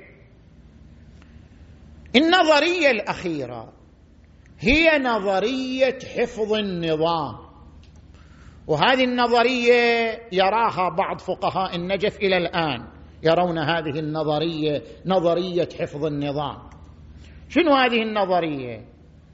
النظرية الأخيرة هي نظرية حفظ النظام، وهذه النظرية يراها بعض فقهاء النجف إلى الآن، يرون هذه النظرية نظرية حفظ النظام. شنو هذه النظرية؟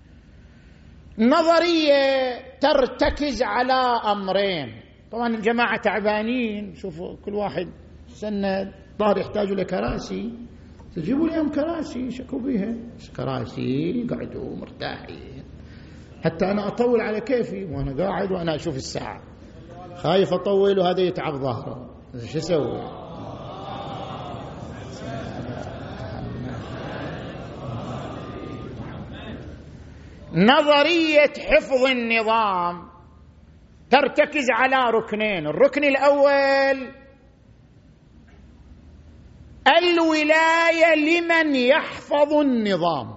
نظرية ترتكز على أمرين. طبعا الجماعة تعبانين، شوفوا كل واحد سنة ضار يحتاجوا لكراسي، تجيبوا لهم كراسي شكوا بيها، كراسي قعدوا مرتاحين. حتى أنا أطول على كيفي وأنا قاعد وأنا أشوف الساعة، خايف أطول وهذا يتعب ظهره، شو أسوي؟ نظرية حفظ النظام ترتكز على ركنين. الركن الأول الولاية لمن يحفظ النظام،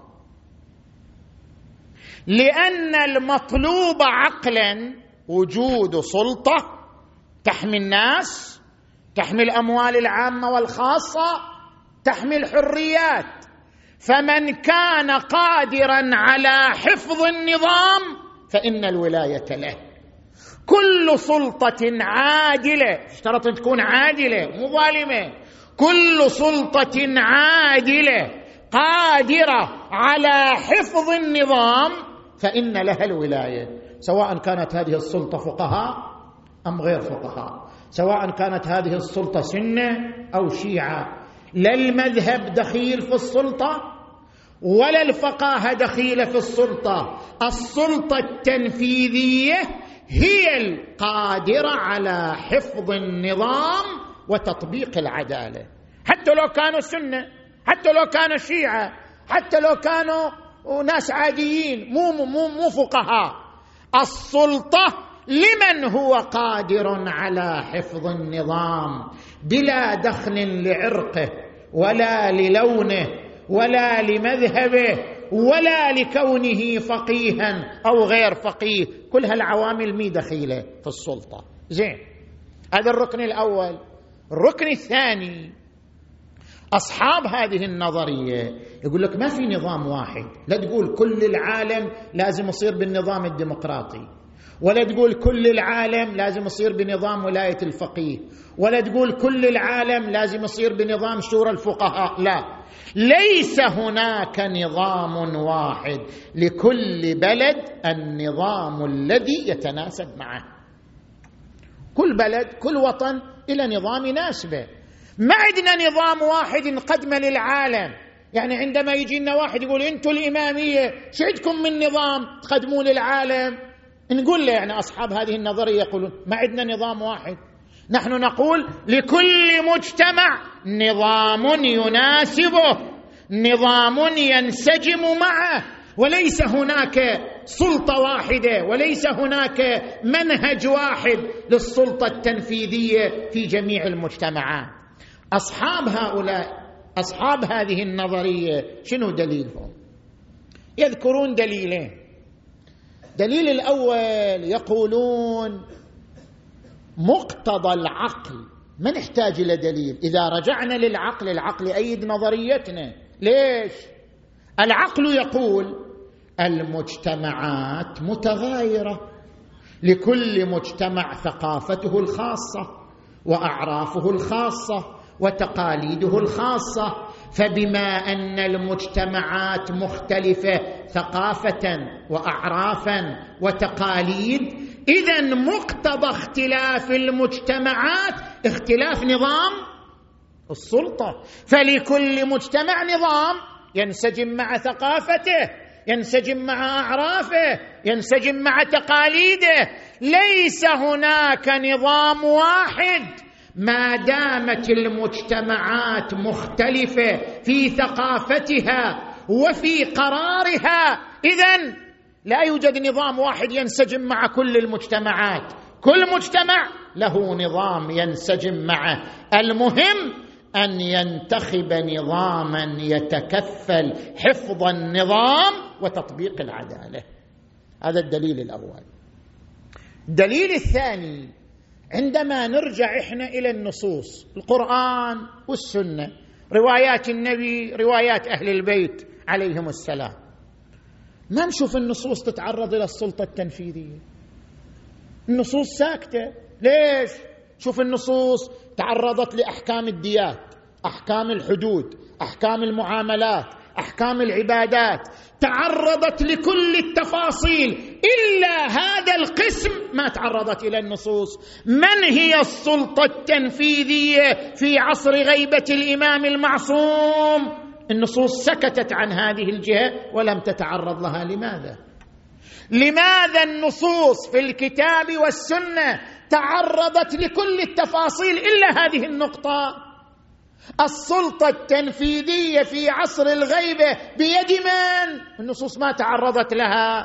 لأن المطلوب عقلا وجود سلطة تحمي الناس، تحمي الأموال العامة والخاصة، تحمي الحريات. فمن كان قادرا على حفظ النظام فإن الولاية له. كل سلطة عادلة، اشترط أن تكون عادلة مو ظالمة، كل سلطة عادلة قادرة على حفظ النظام فإن لها الولاية، سواء كانت هذه السلطة فقهاء أم غير فقهاء، سواء كانت هذه السلطة سنة أو شيعة. لا المذهب دخيل في السلطة ولا الفقاهة دخيلة في السلطة، السلطة التنفيذية هي القادرة على حفظ النظام وتطبيق العدالة، حتى لو كانوا سنة، حتى لو كانوا شيعة، حتى لو كانوا ناس عاديين مو مو مو فقهاء. السلطة لمن هو قادر على حفظ النظام بلا دخل لعرقه ولا للونه ولا لمذهبه ولا لكونه فقيها أو غير فقيه، كل هالعوامل مي دخيلة في السلطة. زين. هذا الركن الأول. الركن الثاني أصحاب هذه النظرية يقول لك ما في نظام واحد، لا تقول كل العالم لازم يصير بالنظام الديمقراطي، ولا تقول كل العالم لازم يصير بنظام ولاية الفقيه، ولا تقول كل العالم لازم يصير بنظام شورى الفقهاء. لا، ليس هناك نظام واحد، لكل بلد النظام الذي يتناسب معه. كل بلد كل وطن إلى نظام يناسبه، ما عندنا نظام واحد نقدمه للعالم. يعني عندما يجي لنا واحد يقول انتم الإمامية شو عندكم من نظام تقدموه للعالم، نقول له يعني أصحاب هذه النظرية يقولون ما عندنا نظام واحد، نحن نقول لكل مجتمع نظام يناسبه، نظام ينسجم معه، وليس هناك سلطة واحدة، وليس هناك منهج واحد للسلطة التنفيذية في جميع المجتمعات. أصحاب هؤلاء أصحاب هذه النظرية شنو دليلهم؟ يذكرون دليلين. دليل الأول يقولون مقتضى العقل، ما نحتاج إلى دليل، إذا رجعنا للعقل العقل يؤيد نظريتنا. ليش؟ العقل يقول المجتمعات متغايرة، لكل مجتمع ثقافته الخاصة وأعرافه الخاصة وتقاليده الخاصة، فبما أن المجتمعات مختلفة ثقافة وأعرافا وتقاليد، إذن مقتضى اختلاف المجتمعات اختلاف نظام السلطة، فلكل مجتمع نظام ينسجم مع ثقافته، ينسجم مع أعرافه، ينسجم مع تقاليده. ليس هناك نظام واحد ما دامت المجتمعات مختلفة في ثقافتها وفي قرارها، إذن لا يوجد نظام واحد ينسجم مع كل المجتمعات، كل مجتمع له نظام ينسجم معه. المهم أن ينتخب نظاما يتكفل حفظ النظام وتطبيق العدالة. هذا الدليل الأول. الدليل الثاني، عندما نرجع إحنا إلى النصوص، القرآن والسنة، روايات النبي، روايات أهل البيت عليهم السلام، ما نشوف النصوص تتعرض إلى السلطة التنفيذية. النصوص ساكتة. ليش؟ شوف النصوص تعرضت لأحكام الديات، أحكام الحدود، أحكام المعاملات، أحكام العبادات، تعرضت لكل التفاصيل، إلا هذا القسم ما تعرضت إلى النصوص. من هي السلطة التنفيذية في عصر غيبة الإمام المعصوم؟ النصوص سكتت عن هذه الجهة ولم تتعرض لها. لماذا؟ لماذا النصوص في الكتاب والسنة تعرضت لكل التفاصيل إلا هذه النقطة؟ السلطة التنفيذية في عصر الغيبة بيد من؟ النصوص ما تعرضت لها.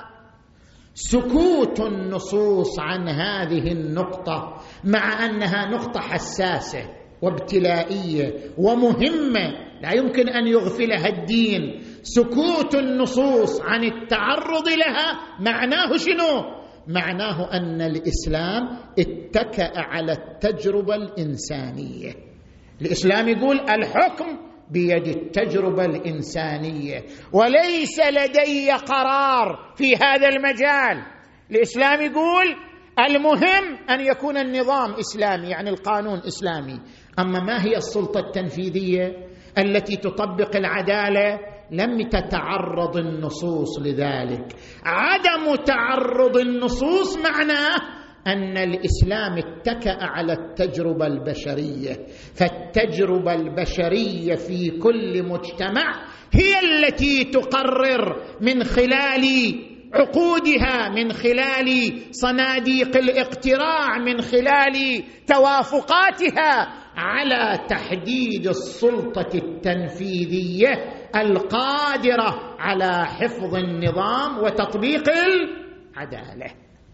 سكوت النصوص عن هذه النقطة مع أنها نقطة حساسة وابتلائية ومهمة لا يمكن أن يغفلها الدين، سكوت النصوص عن التعرض لها معناه شنو؟ معناه أن الإسلام اتكأ على التجربة الإنسانية. الإسلام يقول الحكم بيد التجربة الإنسانية، وليس لدي قرار في هذا المجال. الإسلام يقول المهم أن يكون النظام إسلامي، يعني القانون إسلامي. أما ما هي السلطة التنفيذية التي تطبق العدالة؟ لم تتعرض النصوص لذلك. عدم تعرض النصوص معناه أن الإسلام اتكأ على التجربة البشرية، فالتجربة البشرية في كل مجتمع هي التي تقرر من خلال عقودها، من خلال صناديق الاقتراع، من خلال توافقاتها على تحديد السلطة التنفيذية القادرة على حفظ النظام وتطبيق العدالة.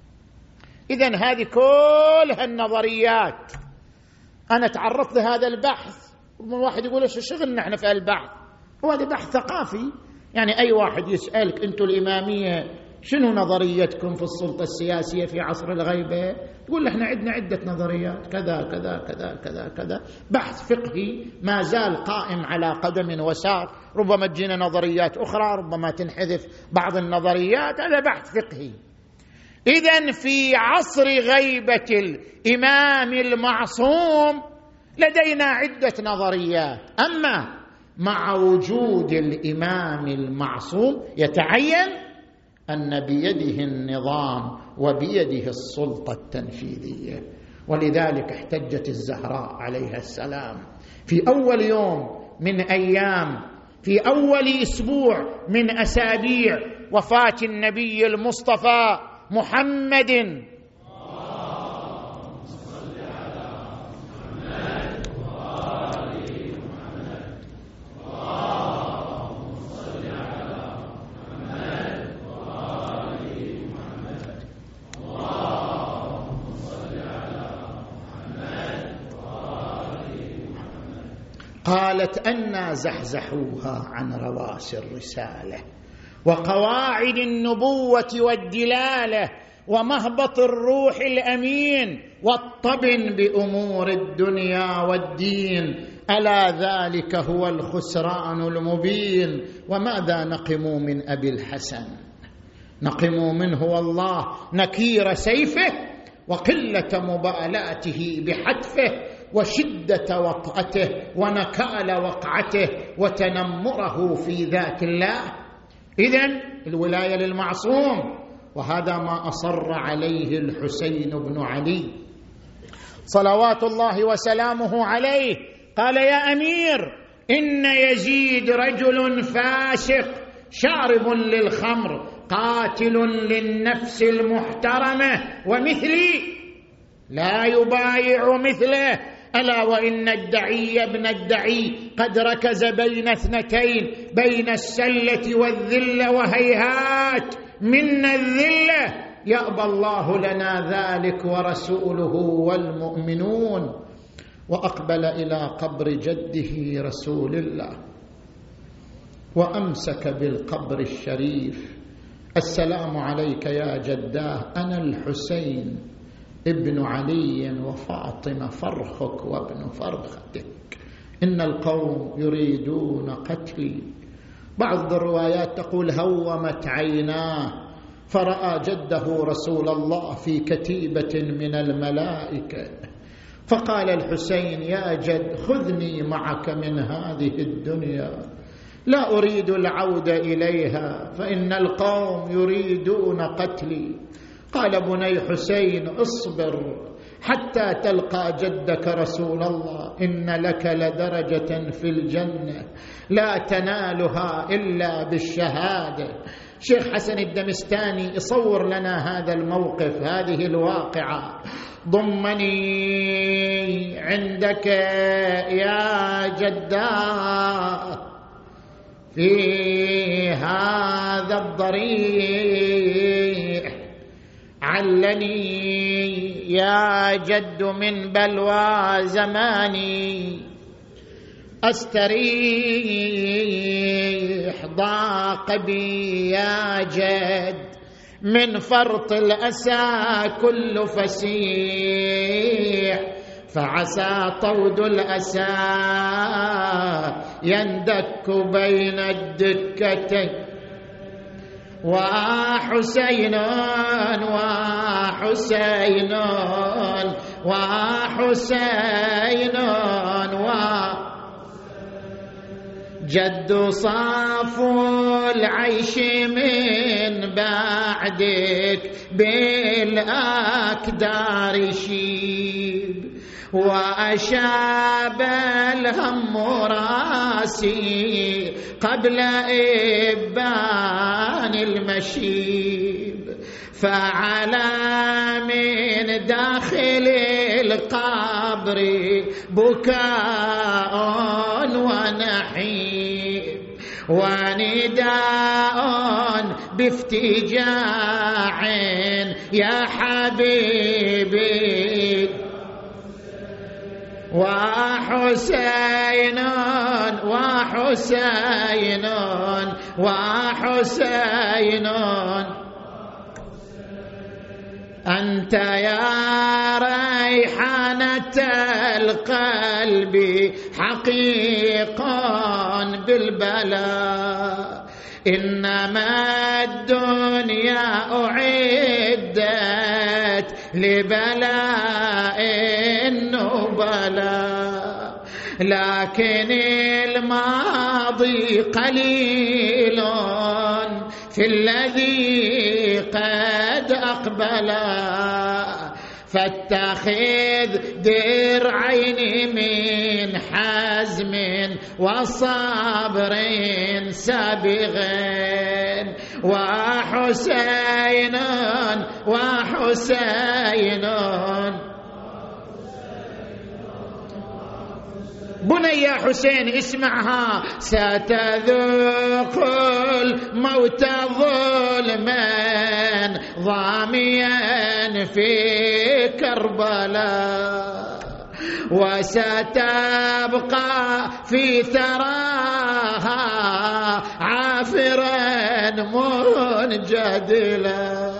إذن هذه كلها النظريات. أنا تعرضت لهذا البحث، واحد يقول إيش الشغل نحن في البحث؟ هو هذا بحث ثقافي، يعني أي واحد يسألك أنتم الإمامية شنو نظريتكم في السلطة السياسية في عصر الغيبة؟ تقول احنا عندنا عدة نظريات كذا كذا كذا كذا كذا. بحث فقهي ما زال قائم على قدم وساق، ربما تجينا نظريات أخرى، ربما تنحذف بعض النظريات، هذا بحث فقهي. إذن في عصر غيبة الإمام المعصوم لدينا عدة نظريات، أما مع وجود الإمام المعصوم يتعين أن بيده النظام وبيده السلطة التنفيذية. ولذلك احتجت الزهراء عليها السلام في أول يوم من أيام، في أول أسبوع من أسابيع وفاة النبي المصطفى محمد قالت أنا زحزحوها عن رواسي الرسالة وقواعد النبوة والدلالة ومهبط الروح الأمين والطبن بأمور الدنيا والدين، ألا ذلك هو الخسران المبين. وماذا نقموا من أبي الحسن؟ نقموا منه والله نكير سيفه وقلة مبالاته بحتفه وشدة وطأته ونكال وقعته وتنمره في ذات الله. إذن الولاية للمعصوم، وهذا ما أصر عليه الحسين بن علي صلوات الله وسلامه عليه. قال يا أمير إن يزيد رجل فاسق شارب للخمر قاتل للنفس المحترمة ومثلي لا يبايع مثله، ألا وإن الدعي ابن الدعي قد ركز بين اثنتين، بين السلة والذلة، وهيهات منا الذلة يأبى الله لنا ذلك ورسوله والمؤمنون. وأقبل إلى قبر جده رسول الله وأمسك بالقبر الشريف. السلام عليك يا جداه، أنا الحسين ابن علي وفاطمة فرخك وابن فرختك، إن القوم يريدون قتلي. بعض الروايات تقول هومت عيناه فرأى جده رسول الله في كتيبة من الملائكة، فقال الحسين يا جد خذني معك من هذه الدنيا، لا أريد العودة إليها فإن القوم يريدون قتلي. قال بني حسين اصبر حتى تلقى جدك رسول الله، إن لك لدرجة في الجنة لا تنالها إلا بالشهادة. شيخ حسن الدمستاني يصور لنا هذا الموقف، هذه الواقعة. ضمني عندك يا جداه في هذا الضريح، علني يا جد من بلوى زماني أستريح، ضاق بي يا جد من فرط الأسى كل فسيح، فعسى طود الأسى يندك بين الدكتين، وحسين وحسين وحسين جد صاف العيش من بعدك بالأكدار شيب، وأشاب الهم راسي قبل إبان المشيب، فعلى من داخل القبر بكاء ونحيب، ونداء بافتجاع يا حبيبي، وحسين وحسين وحسين أنت يا ريحانة القلب حقيقا بالبلاء، إنما الدنيا أعدت لبلاء النبلاء، لكن الماضي قليل في الذي قد أقبلا، فاتخذ درعين من حزم وصبر سابغين، وحسين وحسين بني يا حسين اسمعها، ستذوق الموت ظلما ضاميا في كربلاء، وستبقى في ثراها عافرا منجدلا،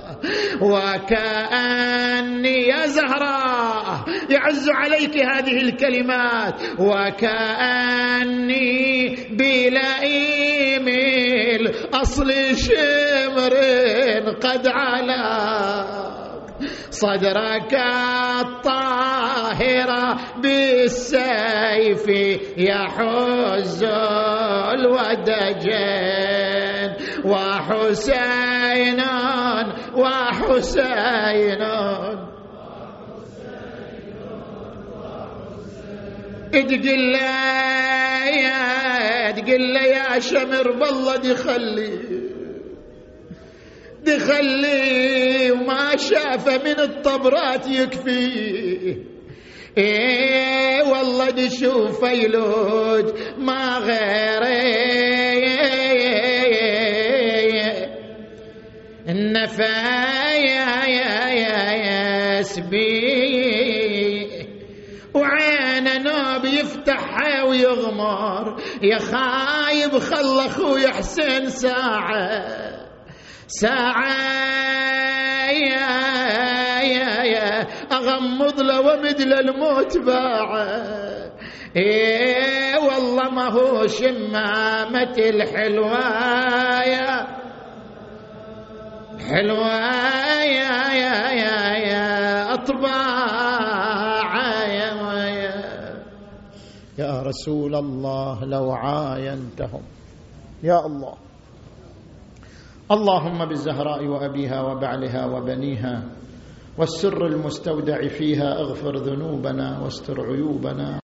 وكأني يا زهراء يعز عليك هذه الكلمات، وكأني بلئيم الأصل شمر قد علا، صدرك الطاهر بالسيف يحز الودجين، وحسين وحسين تقل يا تقل يا شمر بالله دخلي دخلي وما شاف من الطبرات يكفي، ايه والله دشوف فيلوج ما غيره النفايا يا يا يسبي، وعين نوب يفتحها ويغمر، يا خايب خل اخوي حسين ساعة ساعة يا يا يا اغمض له ومد له الموت باعه، ايه والله ما هو شمامة الحلوايا حلوايا يا يا يا يا اطباع يا يا رسول الله لو عاينتهم يا الله. اللهم بالزهراء وأبيها وبعلها وبنيها والسر المستودع فيها اغفر ذنوبنا واستر عيوبنا